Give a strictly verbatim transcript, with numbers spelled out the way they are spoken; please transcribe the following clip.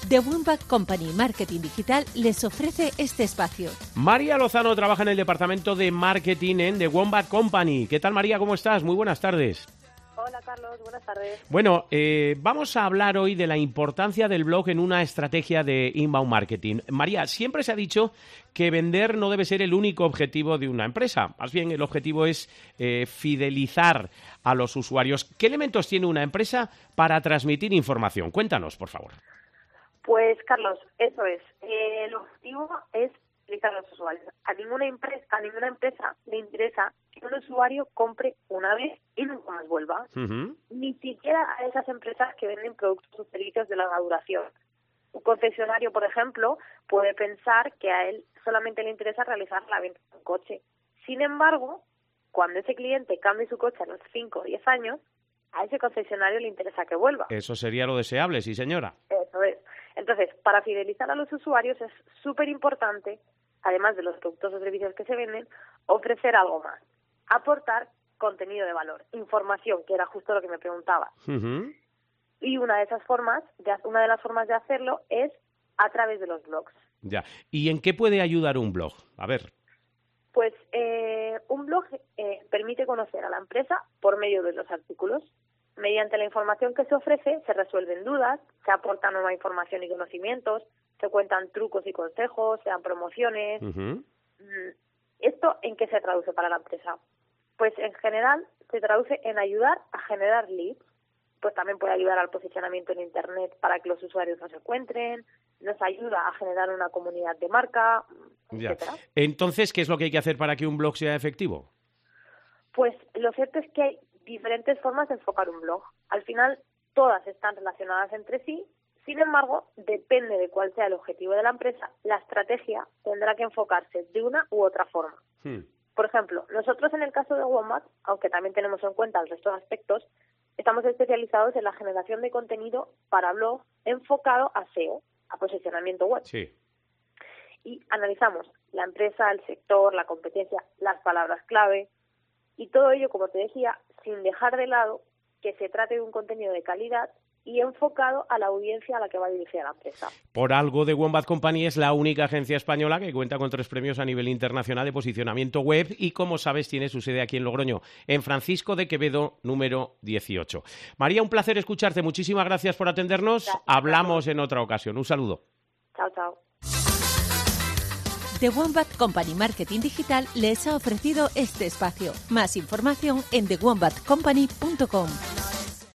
The Wombat Company Marketing Digital les ofrece este espacio. María Lozano trabaja en el departamento de marketing en The Wombat Company. ¿Qué tal, María? ¿Cómo estás? Muy buenas tardes. Hola, Carlos. Buenas tardes. Bueno, eh, vamos a hablar hoy de la importancia del blog en una estrategia de inbound marketing. María, siempre se ha dicho que vender no debe ser el único objetivo de una empresa. Más bien, el objetivo es eh, fidelizar a los usuarios. ¿Qué elementos tiene una empresa para transmitir información? Cuéntanos, por favor. Pues, Carlos, eso es. Eh, el objetivo es fidelizar a los usuarios. A ninguna empresa, a ninguna empresa le interesa que un usuario compre una vez y nunca más vuelva. Uh-huh. Ni siquiera a esas empresas que venden productos o servicios de larga duración. Un concesionario, por ejemplo, puede pensar que a él solamente le interesa realizar la venta de un coche. Sin embargo, cuando ese cliente cambie su coche a los cinco o diez años, a ese concesionario le interesa que vuelva. Eso sería lo deseable, sí, señora. Eso es. Entonces, para fidelizar a los usuarios es súper importante, además de los productos o servicios que se venden, ofrecer algo más. Aportar contenido de valor, información, que era justo lo que me preguntaba. Uh-huh. Y una de esas formas, de, una de las formas de hacerlo es a través de los blogs. Ya. ¿Y en qué puede ayudar un blog? A ver. Pues eh, un blog eh, permite conocer a la empresa por medio de los artículos. Mediante la información que se ofrece, se resuelven dudas, se aporta nueva información y conocimientos, se cuentan trucos y consejos, se dan promociones. Uh-huh. ¿Esto en qué se traduce para la empresa? Pues en general se traduce en ayudar a generar leads. Pues también puede ayudar al posicionamiento en Internet para que los usuarios nos encuentren, nos ayuda a generar una comunidad de marca, ya. etcétera. Entonces, ¿qué es lo que hay que hacer para que un blog sea efectivo? Pues lo cierto es que hay diferentes formas de enfocar un blog. Al final, todas están relacionadas entre sí. Sin embargo, depende de cuál sea el objetivo de la empresa, la estrategia tendrá que enfocarse de una u otra forma. Hmm. Por ejemplo, nosotros en el caso de Wombat, aunque también tenemos en cuenta el resto de aspectos, estamos especializados en la generación de contenido para blog enfocado a S E O, a posicionamiento web. Sí. Y analizamos la empresa, el sector, la competencia, las palabras clave y todo ello, como te decía, sin dejar de lado que se trate de un contenido de calidad y enfocado a la audiencia a la que va dirigida la empresa. Por algo, The Wombat Company es la única agencia española que cuenta con tres premios a nivel internacional de posicionamiento web y, como sabes, tiene su sede aquí en Logroño, en Francisco de Quevedo, número dieciocho. María, un placer escucharte. Muchísimas gracias por atendernos. Gracias. Hablamos en otra ocasión. Un saludo. Chao, chao. The Wombat Company Marketing Digital les ha ofrecido este espacio. Más información en the wombat company punto com.